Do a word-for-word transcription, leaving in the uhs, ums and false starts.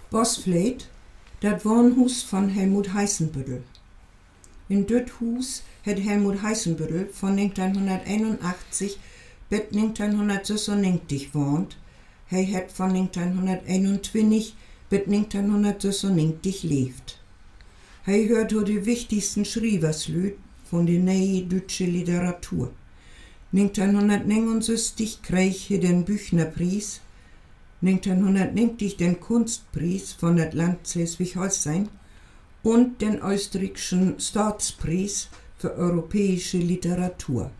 Bosfleet, dat Wohnhus von Helmut Heißenbüttel. In dit Hus hat Helmut Heißenbüttel von negenzehnhonderdeinundachtzig bis negenzehnhundertsechsundneunzig wohnt. Hij hat von negenzehnhunderteinundzwanzig bis negenzehnhundertsechsundneunzig lebt. Hij hört zu die wichtigsten Schreiberslüd von der neuen deutschen Literatur. negenzehnhundertneunundsechzig krieg er den Büchnerpreis, negenzehnhundertneunzig den Kunstpreis von das Land Schleswig-Holstein und den österreichischen Staatspreis für europäische Literatur.